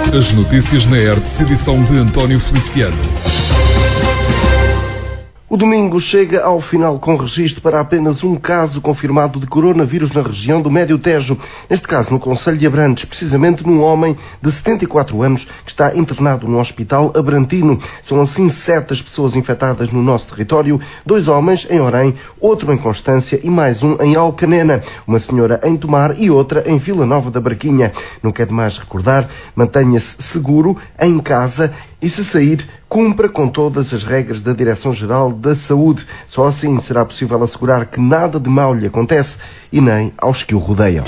As notícias na ERTE, edição de António Feliciano. O domingo chega ao final com registro para apenas um caso confirmado de coronavírus na região do Médio Tejo. Neste caso, no concelho de Abrantes, precisamente num homem de 74 anos que está internado no hospital abrantino. São assim 7 as pessoas infectadas no nosso território, 2 homens em Orém, outro em Constância e mais um em Alcanena, uma senhora em Tomar e outra em Vila Nova da Barquinha. Não quer demais recordar, mantenha-se seguro em casa e, se sair, cumpra com todas as regras da Direção-Geral da Saúde. Só assim será possível assegurar que nada de mal lhe acontece e nem aos que o rodeiam.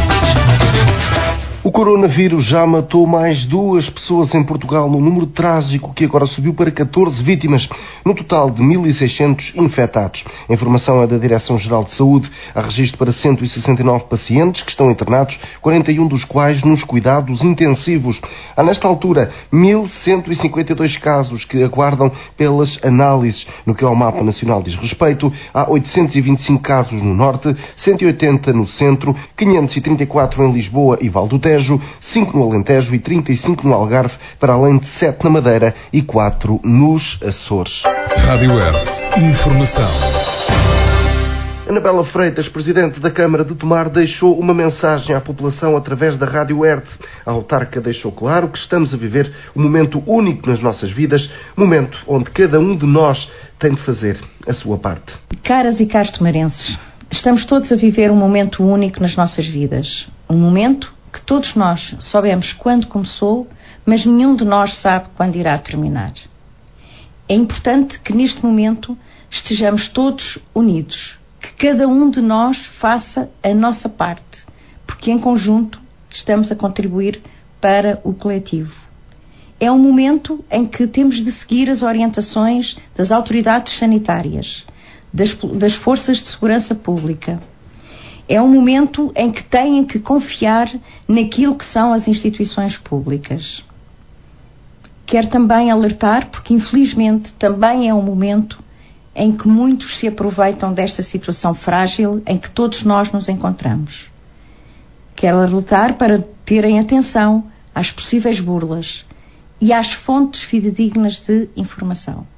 O coronavírus já matou mais 2 pessoas em Portugal, num número trágico que agora subiu para 14 vítimas, no total de 1.600 infectados. A informação é da Direção-Geral de Saúde. Há registro para 169 pacientes que estão internados, 41 dos quais nos cuidados intensivos. Há, nesta altura, 1.152 casos que aguardam pelas análises. No que ao mapa nacional diz respeito, há 825 casos no Norte, 180 no Centro, 534 em Lisboa e Val do Tejo, 5 no Alentejo e 35 no Algarve, para além de 7 na Madeira e 4 nos Açores. Rádio ERTE. Informação. Anabela Freitas, presidente da Câmara de Tomar, deixou uma mensagem à população através da Rádio ERTE. A autarca deixou claro que estamos a viver um momento único nas nossas vidas, momento onde cada um de nós tem de fazer a sua parte. Caras e caros tomarenses, estamos todos a viver um momento único nas nossas vidas. Um momento que todos nós soubemos quando começou, mas nenhum de nós sabe quando irá terminar. É importante que neste momento estejamos todos unidos, que cada um de nós faça a nossa parte, porque em conjunto estamos a contribuir para o coletivo. É um momento em que temos de seguir as orientações das autoridades sanitárias, das forças de segurança pública. É um momento em que têm que confiar naquilo que são as instituições públicas. Quero também alertar, porque infelizmente também é um momento em que muitos se aproveitam desta situação frágil em que todos nós nos encontramos. Quero alertar para terem atenção às possíveis burlas e às fontes fidedignas de informação.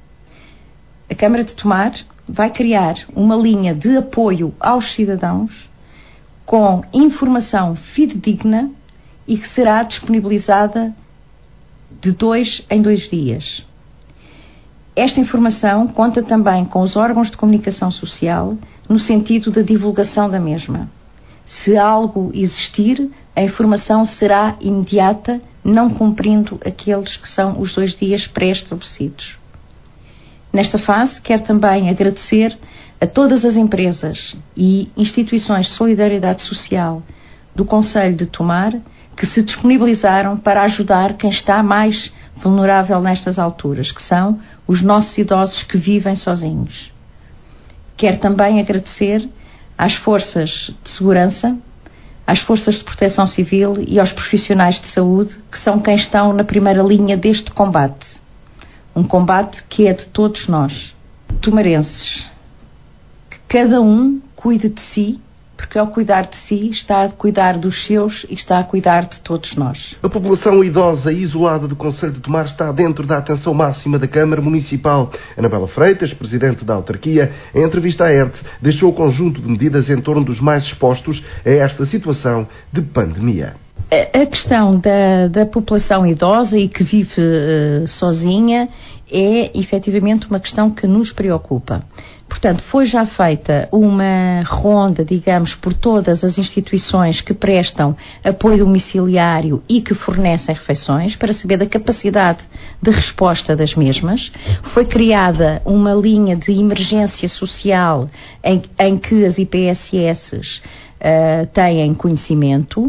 A Câmara de Tomar vai criar uma linha de apoio aos cidadãos com informação fidedigna e que será disponibilizada de 2 em 2 dias. Esta informação conta também com os órgãos de comunicação social no sentido da divulgação da mesma. Se algo existir, a informação será imediata, não cumprindo aqueles que são os 2 dias pré-estabelecidos. Nesta fase, quero também agradecer a todas as empresas e instituições de solidariedade social do Concelho de Tomar que se disponibilizaram para ajudar quem está mais vulnerável nestas alturas, que são os nossos idosos que vivem sozinhos. Quero também agradecer às forças de segurança, às forças de proteção civil e aos profissionais de saúde, que são quem estão na primeira linha deste combate. Um combate que é de todos nós, tomarenses. Que cada um cuide de si, porque ao cuidar de si está a cuidar dos seus e está a cuidar de todos nós. A população idosa e isolada do Concelho de Tomar está dentro da atenção máxima da Câmara Municipal. Anabela Freitas, presidente da autarquia, em entrevista à ERTE, deixou o conjunto de medidas em torno dos mais expostos a esta situação de pandemia. A questão da população idosa e que vive sozinha é efetivamente uma questão que nos preocupa. Portanto, foi já feita uma ronda, digamos, por todas as instituições que prestam apoio domiciliário e que fornecem refeições, para saber da capacidade de resposta das mesmas. Foi criada uma linha de emergência social em que as IPSS têm conhecimento.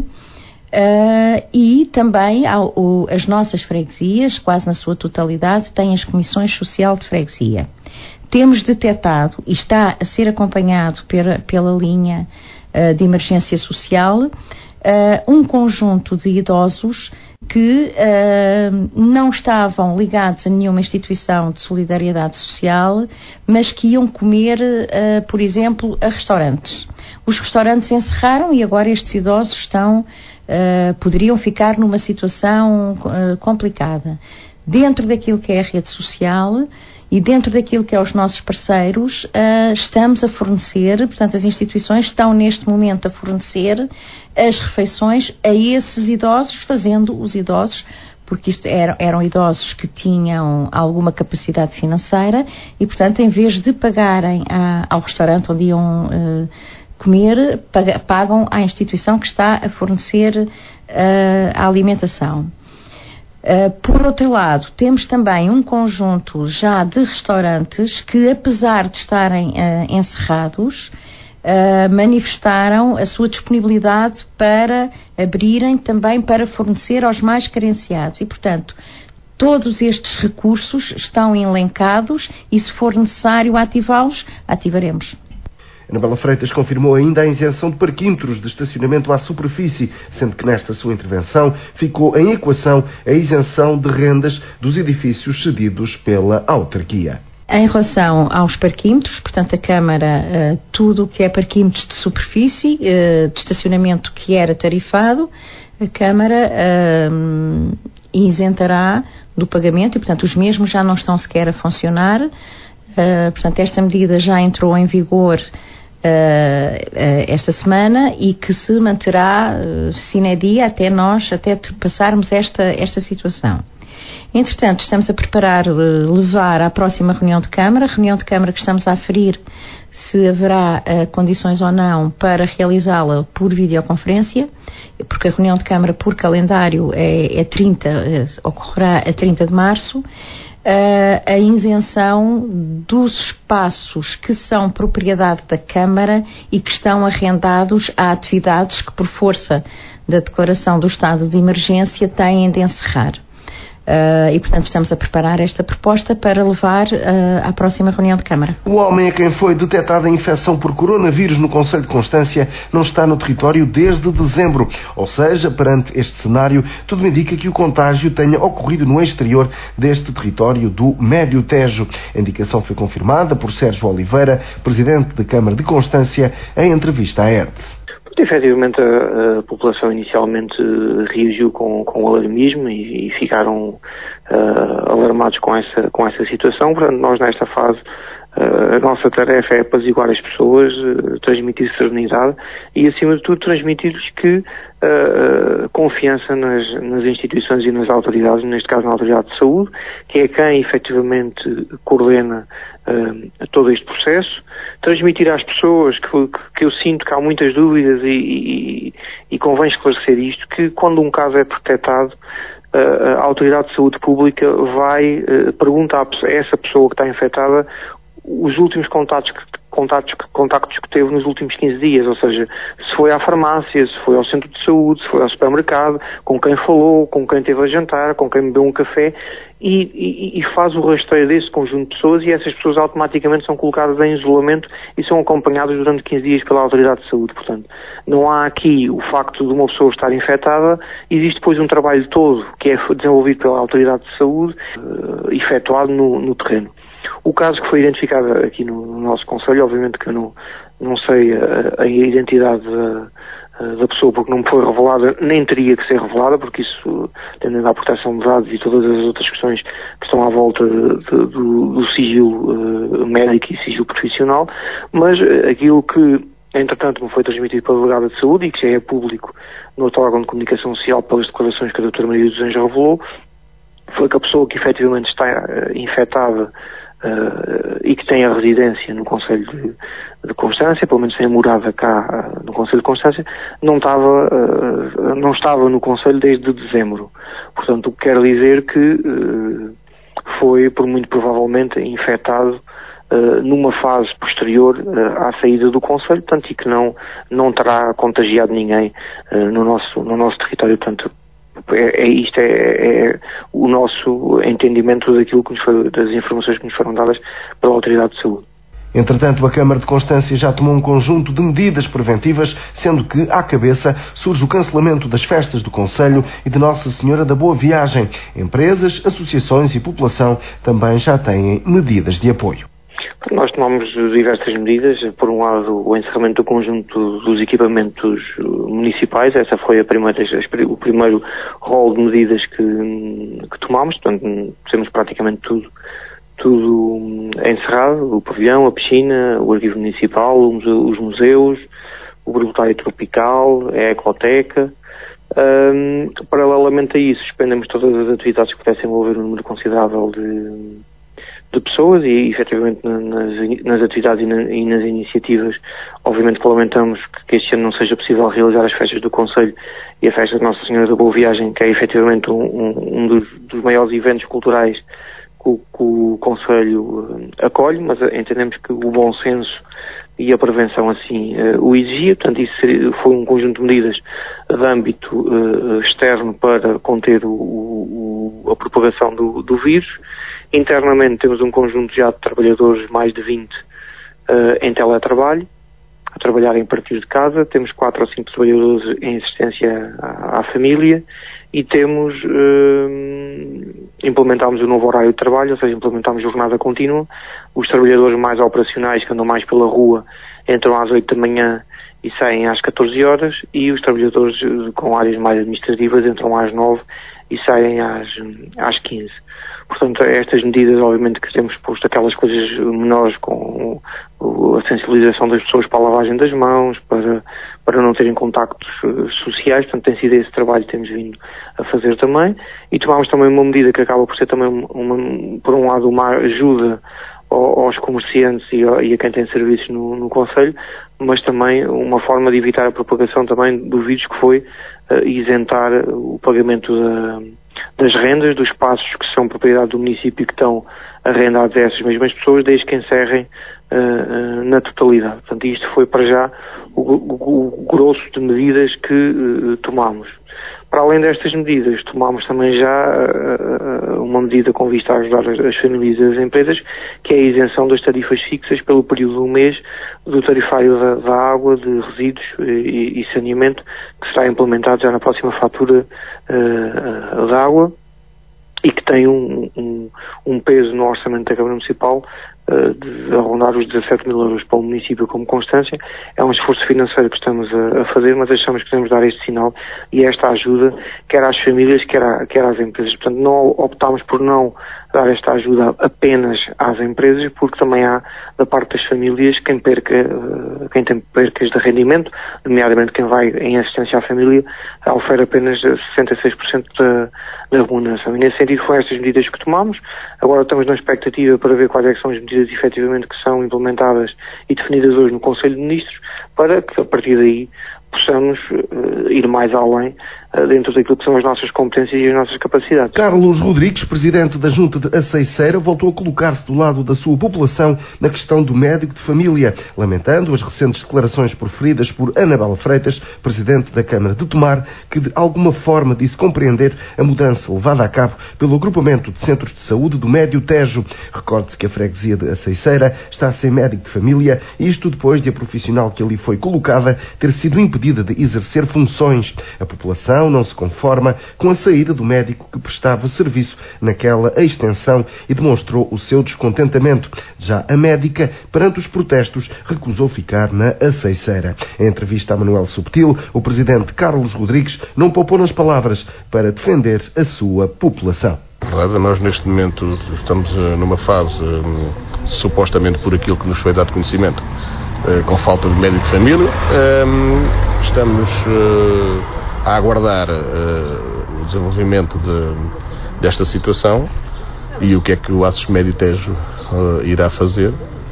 E também as nossas freguesias, quase na sua totalidade, têm as comissões social de freguesia. Temos detectado, e está a ser acompanhado pela linha de emergência social, um conjunto de idosos que não estavam ligados a nenhuma instituição de solidariedade social, mas que iam comer, por exemplo, a restaurantes. Os restaurantes encerraram e agora estes idosos poderiam ficar numa situação complicada. Dentro daquilo que é a rede social e dentro daquilo que é os nossos parceiros, estamos a fornecer, portanto as instituições estão neste momento a fornecer as refeições a esses idosos, fazendo os idosos, porque isto eram idosos que tinham alguma capacidade financeira e, portanto, em vez de pagarem ao restaurante onde iam comer, pagam à instituição que está a fornecer a alimentação. Por outro lado, temos também um conjunto já de restaurantes que, apesar de estarem encerrados, manifestaram a sua disponibilidade para abrirem também para fornecer aos mais carenciados e, portanto, todos estes recursos estão elencados e, se for necessário ativá-los, ativaremos. Anabela Freitas confirmou ainda a isenção de parquímetros de estacionamento à superfície, sendo que nesta sua intervenção ficou em equação a isenção de rendas dos edifícios cedidos pela autarquia. Em relação aos parquímetros, portanto, a Câmara, tudo o que é parquímetros de superfície, de estacionamento que era tarifado, a Câmara isentará do pagamento e, portanto, os mesmos já não estão sequer a funcionar. Portanto, esta medida já entrou em vigor esta semana e que se manterá sine dia até passarmos esta situação. Entretanto, estamos a preparar levar à próxima reunião de Câmara que estamos a aferir se haverá condições ou não para realizá-la por videoconferência, porque a reunião de Câmara por calendário ocorrerá a 30 de março, a isenção dos espaços que são propriedade da Câmara e que estão arrendados a atividades que, por força da declaração do estado de emergência, têm de encerrar. E, portanto, estamos a preparar esta proposta para levar à próxima reunião de Câmara. O homem a quem foi detectada a infecção por coronavírus no concelho de Constância não está no território desde dezembro. Ou seja, perante este cenário, tudo indica que o contágio tenha ocorrido no exterior deste território do Médio Tejo. A indicação foi confirmada por Sérgio Oliveira, presidente da Câmara de Constância, em entrevista à ERTE. Efetivamente, a população inicialmente reagiu com alarmismo e ficaram alarmados com essa situação. Portanto, nós nesta fase, a nossa tarefa é apaziguar as pessoas, transmitir serenidade e, acima de tudo, transmitir-lhes que confiança nas instituições e nas autoridades, neste caso na Autoridade de Saúde, que é quem efetivamente coordena todo este processo, transmitir às pessoas que eu sinto que há muitas dúvidas e convém esclarecer isto, que quando um caso é detectado, a Autoridade de Saúde Pública vai perguntar a essa pessoa que está infectada os últimos contactos que teve nos últimos 15 dias, ou seja, se foi à farmácia, se foi ao centro de saúde, se foi ao supermercado, com quem falou, com quem teve a jantar, com quem bebeu um café, e faz o rastreio desse conjunto de pessoas e essas pessoas automaticamente são colocadas em isolamento e são acompanhadas durante 15 dias pela Autoridade de Saúde. Portanto, não há aqui o facto de uma pessoa estar infectada, existe depois um trabalho todo que é desenvolvido pela Autoridade de Saúde, efetuado no terreno. O caso que foi identificado aqui no nosso concelho, obviamente que eu não sei a identidade da pessoa porque não me foi revelada, nem teria que ser revelada, porque isso, tendendo à proteção de dados e todas as outras questões que estão à volta do sigilo médico e sigilo profissional, mas aquilo que, entretanto, me foi transmitido pela Delegada de Saúde e que já é público no outro órgão de comunicação social pelas declarações que a Dra. Maria dos Anjos revelou, foi que a pessoa que efetivamente está infectada e que tem a residência no concelho de Constância, pelo menos tem a morada cá no concelho de Constância, não estava no concelho desde dezembro. Portanto, o que quer dizer que foi, por muito provavelmente, infectado numa fase posterior à saída do concelho, portanto, e que não terá contagiado ninguém no nosso território. Portanto, isto é o nosso entendimento daquilo que das informações que nos foram dadas pela Autoridade de Saúde. Entretanto, a Câmara de Constância já tomou um conjunto de medidas preventivas, sendo que, à cabeça, surge o cancelamento das festas do Concelho e de Nossa Senhora da Boa Viagem. Empresas, associações e população também já têm medidas de apoio. Nós tomamos diversas medidas. Por um lado, o encerramento do conjunto dos equipamentos municipais. Essa foi o primeiro rol de medidas que tomámos. Portanto, temos praticamente tudo encerrado: o pavilhão, a piscina, o arquivo municipal, os museus, o bibliotério tropical, a ecoteca. Paralelamente a isso, suspendemos todas as atividades que pudessem envolver um número considerável de pessoas e, efetivamente, nas atividades e nas iniciativas, obviamente que lamentamos que este ano não seja possível realizar as festas do Concelho e a festa de Nossa Senhora da Boa Viagem, que é efetivamente um dos maiores eventos culturais que o Concelho acolhe, mas entendemos que o bom senso e a prevenção assim o exigia. Portanto, isso foi um conjunto de medidas de âmbito externo para conter a propagação do vírus. Internamente temos um conjunto já de trabalhadores, mais de 20, em teletrabalho, a trabalhar em partir de casa. Temos 4 ou 5 trabalhadores em assistência à família e implementámos o novo horário de trabalho, ou seja, implementámos jornada contínua. Os trabalhadores mais operacionais, que andam mais pela rua, entram às 8 da manhã e saem às 14 horas, e os trabalhadores com áreas mais administrativas entram às 9 e saem às 15. Portanto, estas medidas, obviamente, que temos posto aquelas coisas menores, com a sensibilização das pessoas para a lavagem das mãos, para não terem contactos sociais. Portanto, tem sido esse trabalho que temos vindo a fazer também. E tomámos também uma medida que acaba por ser também, por um lado, uma ajuda aos comerciantes e a quem tem serviços no Concelho, mas também uma forma de evitar a propagação também do vírus, que foi isentar o pagamento das rendas dos espaços que são propriedade do município e que estão arrendados a essas mesmas pessoas, desde que encerrem na totalidade. Portanto, isto foi para já o grosso de medidas que tomámos. Para além destas medidas, tomámos também já uma medida com vista a ajudar as famílias e as empresas, que é a isenção das tarifas fixas pelo período de um mês do tarifário da água, de resíduos e saneamento, que será implementado já na próxima fatura da água, e que tem um peso no orçamento da Câmara Municipal de arrondar os 17 mil euros para o município como Constância. É um esforço financeiro que estamos a fazer, mas achamos que devemos dar este sinal e esta ajuda, quer às famílias, quer às empresas. Portanto, não optámos por não dar esta ajuda apenas às empresas, porque também há, da parte das famílias, quem tem percas de rendimento, nomeadamente quem vai em assistência à família, ofere apenas 66% da remuneração. E nesse sentido foram estas medidas que tomamos. Agora estamos na expectativa para ver quais é que são as medidas efetivamente que são implementadas e definidas hoje no Conselho de Ministros, para que a partir daí possamos ir mais além dentro daquilo que são as nossas competências e as nossas capacidades. Carlos Rodrigues, presidente da Junta de Aceiceira, voltou a colocar-se do lado da sua população na questão do médico de família, lamentando as recentes declarações proferidas por Anabela Freitas, presidente da Câmara de Tomar, que de alguma forma disse compreender a mudança levada a cabo pelo agrupamento de centros de saúde do Médio Tejo. Recorde-se que a freguesia de Aceiceira está sem médico de família, isto depois de a profissional que ali foi colocada ter sido impedida de exercer funções. A população não se conforma com a saída do médico que prestava serviço naquela extensão e demonstrou o seu descontentamento. Já a médica, perante os protestos, recusou ficar na Aceiceira. Em entrevista a Manuel Subtil, o presidente Carlos Rodrigues não poupou nas palavras para defender a sua população. Verdade, nós neste momento estamos numa fase, supostamente por aquilo que nos foi dado conhecimento, com falta de médico de família. Estamos a aguardar o desenvolvimento desta situação e o que é que o ACES Médio Tejo irá fazer.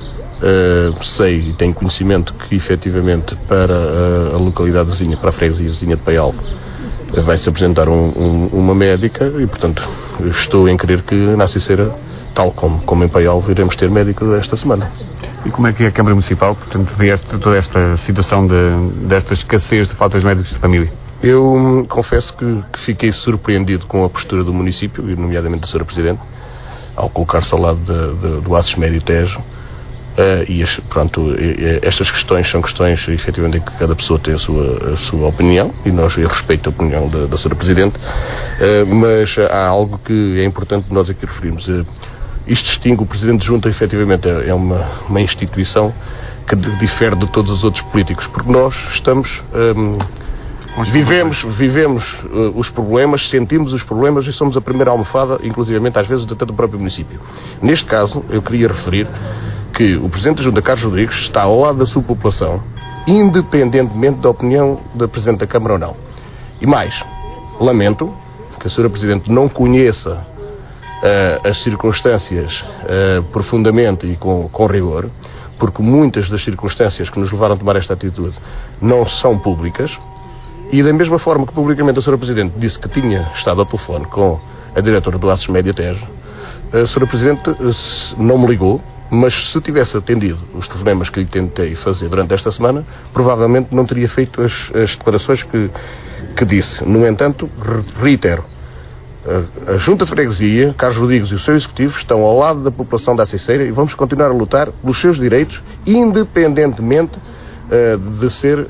Sei e tenho conhecimento que efetivamente para a localidade vizinha, para a freguesia vizinha de Paial, vai-se apresentar uma médica e, portanto, estou em crer que na Aceiceira, tal como em Paial, iremos ter médico esta semana. E como é que a Câmara Municipal, portanto, vê toda esta situação desta escassez de faltas de médicos de família? Eu confesso que fiquei surpreendido com a postura do município, e nomeadamente da Sra. Presidente, ao colocar-se ao lado do ACES Médio Tejo, Estas questões são questões, efetivamente, em que cada pessoa tem a sua opinião, e eu respeito a opinião da Sra. Presidente, mas há algo que é importante nós aqui referirmos. Isto distingue o Presidente de Junta, efetivamente, é uma instituição que difere de todos os outros políticos, porque nós vivemos os problemas, sentimos os problemas e somos a primeira almofada, inclusivamente às vezes até do próprio município. Neste caso, eu queria referir que o Presidente da Junta, Carlos Rodrigues, está ao lado da sua população, independentemente da opinião da Presidente da Câmara ou não. E mais, lamento que a Sra. Presidente não conheça as circunstâncias profundamente e com rigor, porque muitas das circunstâncias que nos levaram a tomar esta atitude não são públicas, e da mesma forma que publicamente a Sra. Presidente disse que tinha estado ao telefone com a diretora do Aços Média Tejo, a Sra. Presidente não me ligou, mas se tivesse atendido os telefonemas que lhe tentei fazer durante esta semana, provavelmente não teria feito as declarações que disse. No entanto, reitero, a Junta de Freguesia, Carlos Rodrigues e o seu Executivo estão ao lado da população da Aceiceira e vamos continuar a lutar pelos seus direitos, independentemente de ser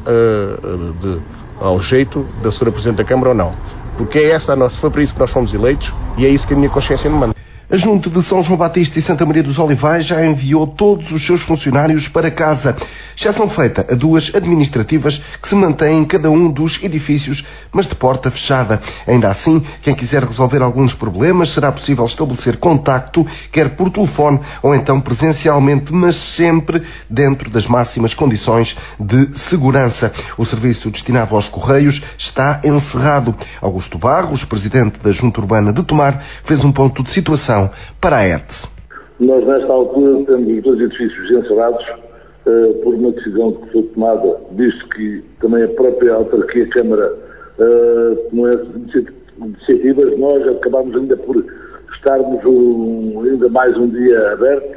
ao jeito da Sra. Presidente da Câmara ou não. Porque foi para isso que nós fomos eleitos e é isso que a minha consciência me manda. A Junta de São João Batista e Santa Maria dos Olivais já enviou todos os seus funcionários para casa, exceção feita a 2 administrativas que se mantêm em cada um dos edifícios, mas de porta fechada. Ainda assim, quem quiser resolver alguns problemas, será possível estabelecer contacto, quer por telefone ou então presencialmente, mas sempre dentro das máximas condições de segurança. O serviço destinado aos Correios está encerrado. Augusto Barros, presidente da Junta Urbana de Tomar, fez um ponto de situação para a ERTE. Nós, nesta altura, temos os 2 edifícios encerrados por uma decisão que foi tomada, visto que também a própria autarquia Câmara tomou essas iniciativas. Nós acabámos ainda por estarmos ainda mais um dia abertos,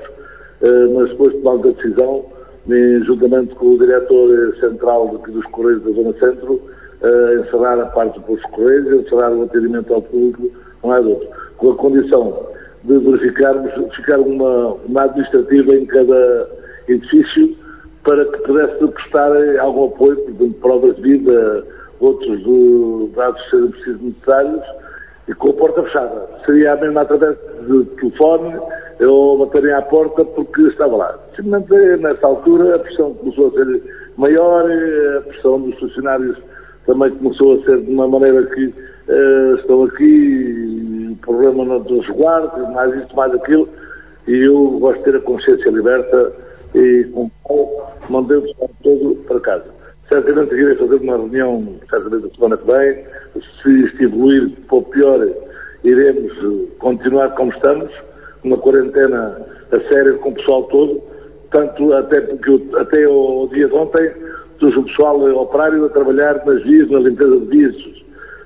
mas depois de tomar a decisão, juntamente com o diretor central dos Correios da Zona Centro, encerrar a parte dos Correios, encerrar o atendimento ao público, não é de outro, com a condição de verificarmos, ficar uma administrativa em cada edifício para que pudesse prestar algum apoio, por exemplo, provas de vida, outros dados que serem precisos necessários, e com a porta fechada. Seria a mesma através de telefone ou baterem à porta porque estava lá. Simplesmente, nessa altura, a pressão começou a ser maior, a pressão dos funcionários também começou a ser de uma maneira que estão aqui, o problema não dos guardas, mais isto, mais aquilo, e eu gosto de ter a consciência liberta e com mandei o pessoal todo para casa. Certamente irei fazer uma reunião, certamente a semana que vem, se isto evoluir para o pior, iremos continuar como estamos, uma quarentena a sério com o pessoal todo, tanto até porque até ao dia de ontem, o pessoal operário a trabalhar nas vias, na limpeza de vias.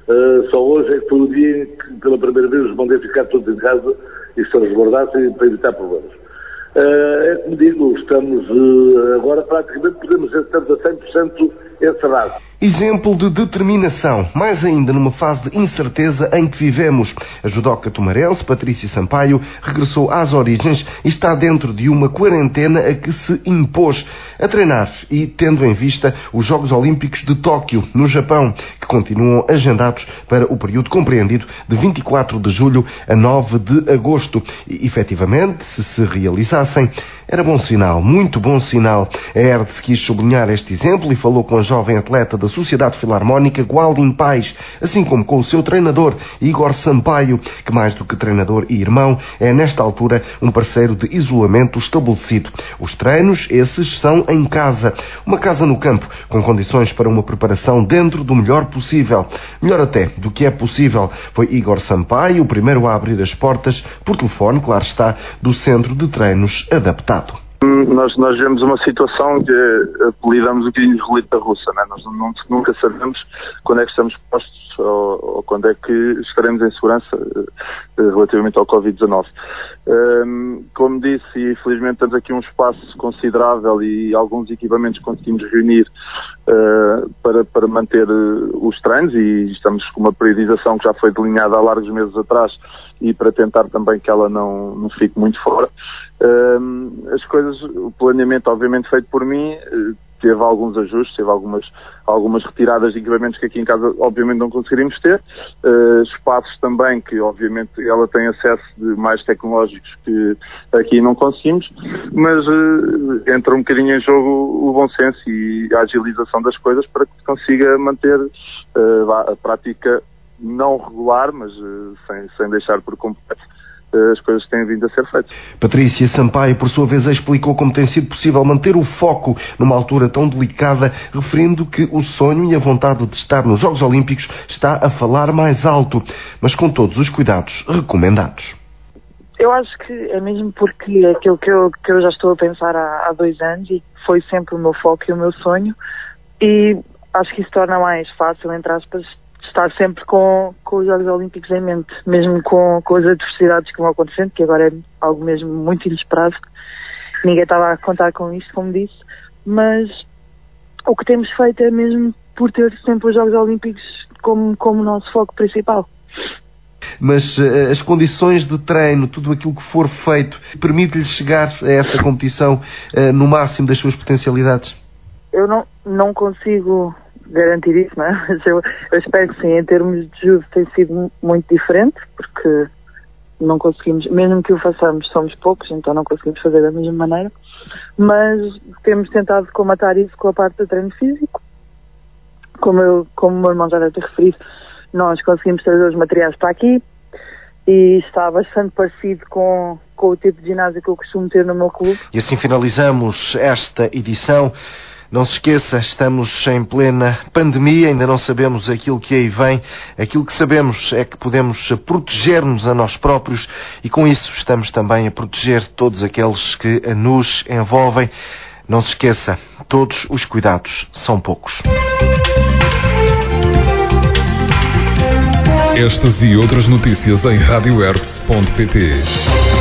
Só hoje é que foi o dia em que pela primeira vez os mandei ficar todos em casa e se resguardassem para evitar problemas. É como digo, estamos agora praticamente podemos dizer que estamos a 100% encerrados. Exemplo de determinação, mais ainda numa fase de incerteza em que vivemos. A judoca tomarense, Patrícia Sampaio, regressou às origens e está dentro de uma quarentena a que se impôs a treinar e tendo em vista os Jogos Olímpicos de Tóquio, no Japão, que continuam agendados para o período compreendido de 24 de julho a 9 de agosto. E, efetivamente, se realizassem, era bom sinal, muito bom sinal. A ERTE quis sublinhar este exemplo e falou com a jovem atleta da Sociedade Filarmónica, Gualdin Pais, assim como com o seu treinador, Igor Sampaio, que mais do que treinador e irmão, é nesta altura um parceiro de isolamento estabelecido. Os treinos, esses, são em casa. Uma casa no campo, com condições para uma preparação dentro do melhor possível. Melhor até do que é possível. Foi Igor Sampaio o primeiro a abrir as portas, por telefone, claro está, do centro de treinos adaptado. Nós vemos uma situação que apelidamos um bocadinho de roleta russa, né? Nós nunca sabemos quando é que estamos postos ou quando é que estaremos em segurança relativamente ao Covid-19. Como disse, e felizmente temos aqui um espaço considerável e alguns equipamentos que conseguimos reunir para manter os treinos e estamos com uma periodização que já foi delineada há largos meses atrás e para tentar também que ela não fique muito fora. As coisas, o planeamento obviamente feito por mim, teve alguns ajustes, teve algumas retiradas de equipamentos que aqui em casa obviamente não conseguiríamos ter, espaços também que obviamente ela tem acesso de mais tecnológicos que aqui não conseguimos, mas entra um bocadinho em jogo o bom senso e a agilização das coisas para que se consiga manter a prática não regular, mas sem deixar por completo as coisas que têm vindo a ser feitas. Patrícia Sampaio, por sua vez, explicou como tem sido possível manter o foco numa altura tão delicada, referindo que o sonho e a vontade de estar nos Jogos Olímpicos está a falar mais alto, mas com todos os cuidados recomendados. Eu acho que é mesmo porque aquilo que eu já estou a pensar há 2 anos e foi sempre o meu foco e o meu sonho, e acho que isso torna mais fácil, entre aspas, estar sempre com os Jogos Olímpicos em mente, mesmo com as adversidades que vão acontecendo, que agora é algo mesmo muito inesperado. Ninguém estava a contar com isto, como disse, mas o que temos feito é mesmo por ter sempre os Jogos Olímpicos como o nosso foco principal. Mas as condições de treino, tudo aquilo que for feito, permite-lhe chegar a essa competição no máximo das suas potencialidades? Eu não consigo garantir isso, não é? Mas eu espero que sim. Em termos de judo tem sido muito diferente, porque não conseguimos, mesmo que o façamos, somos poucos, então não conseguimos fazer da mesma maneira, mas temos tentado comatar isso com a parte do treino físico. Como o meu irmão já deve ter referido, nós conseguimos trazer os materiais para aqui e está bastante parecido com o tipo de ginásio que eu costumo ter no meu clube. E assim finalizamos esta edição. Não se esqueça, estamos em plena pandemia, ainda não sabemos aquilo que aí vem. Aquilo que sabemos é que podemos proteger-nos a nós próprios e com isso estamos também a proteger todos aqueles que nos envolvem. Não se esqueça, todos os cuidados são poucos. Estas e outras notícias em radioertz.pt.